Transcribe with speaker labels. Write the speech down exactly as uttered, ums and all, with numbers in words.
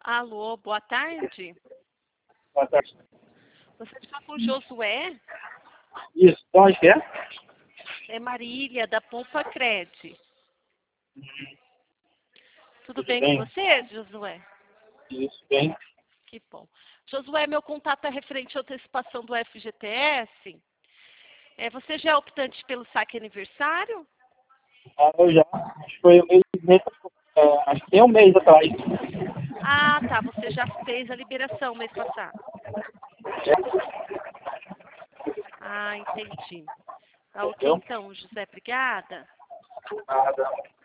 Speaker 1: Alô, boa tarde.
Speaker 2: Boa tarde.
Speaker 1: Você está com o Josué?
Speaker 2: Isso, de onde que é?
Speaker 1: É Marília, da Pompa Cred. Tudo
Speaker 2: Tudo
Speaker 1: bem,
Speaker 2: bem?
Speaker 1: com você, Josué?
Speaker 2: Isso, bem.
Speaker 1: Que bom. Josué, meu contato é referente à antecipação do F G T S. É, você já é optante pelo saque aniversário?
Speaker 2: Ah, eu já. Acho que foi um mês, mês é, acho que tem um mês atrás.
Speaker 1: Ah, tá. Você já fez a liberação mês passado. Ah, entendi. Tá ok,
Speaker 2: Entendeu?
Speaker 1: então, José. Obrigada.
Speaker 2: Nada.